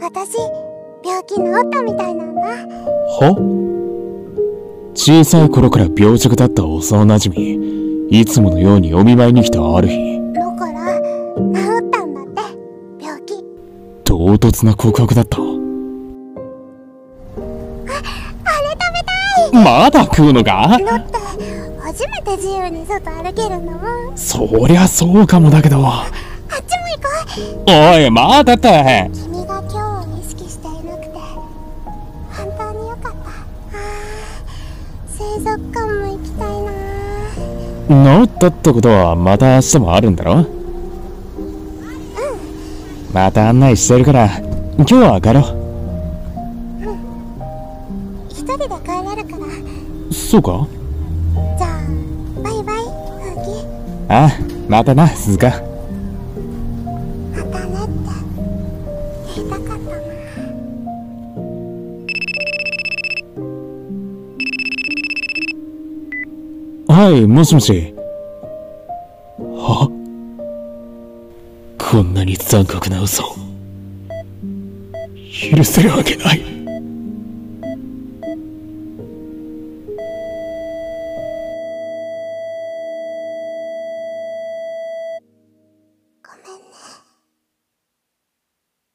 私、病気治ったみたいなんだ。 は？小さい頃から病弱だった幼なじみ、いつものようにお見舞いに来たある日。 だから、治ったんだって、病気。 唐突な告白だった。 あれ食べたい。 まだ食うのか？ だって、初めて自由に外歩けるんだもん。 そりゃそうかもだけど。 あっちも行こう。 おい、待てって。 君が今日を意識していなくて本当によかった。水族館も行きたいな。 治ったってことはまた明日もあるんだろ？また案内してるから今日は帰ろう。 一人で帰れるから。 そうか？ じゃあバイバイ、風紀。 ああ、またな、鈴鹿。 またねって言いたかったな。 はい、もしもし。は？こんなに残酷な嘘許せるわけない。